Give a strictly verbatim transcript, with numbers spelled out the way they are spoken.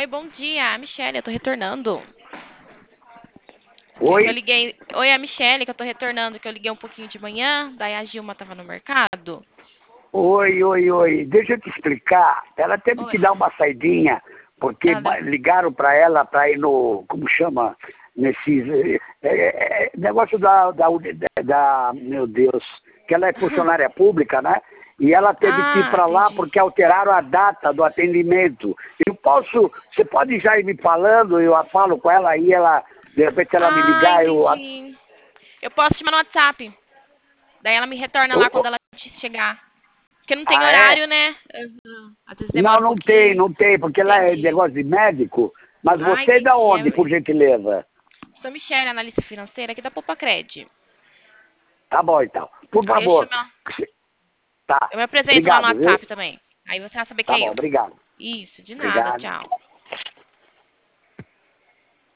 Oi, bom dia, a Michelle, eu tô retornando. Que eu Oi? liguei. Oi, a Michelle, que eu tô retornando, que eu liguei um pouquinho de manhã, daí a Gilma tava no mercado. Oi, oi, oi. Deixa eu te explicar. Ela teve que Oi. dar uma saidinha, porque Ela ba- deu... ligaram para ela para ir no, como chama, nesses, eh, eh, eh, negócio da, da, uni- da, da- meu Deus, que ela é funcionária pública, né? E ela teve que ir Ah, para lá entendi. porque alteraram a data do atendimento. Eu posso, você pode já ir me falando, eu falo com ela aí, ela, de repente ela me Ah, ligar, eu, entendi. Eu posso te chamar no WhatsApp. Daí ela me retorna lá quando eu- ela chegar. Porque não tem ah, é? horário, né? Uhum. Às vezes Não, demora um não tem, pouquinho. não tem, porque lá é Entendi. negócio de médico. Mas Ah, você é da entendi. onde, Eu por gentileza? sou Michelle, analista financeira aqui da Poupa Cred. Tá bom, então. Por Aí eu favor. chamo. Tá. Eu me apresento lá no Obrigado, viu? WhatsApp também. Aí você vai saber que Tá é bom, eu. obrigado. Isso, de nada, Obrigado. tchau.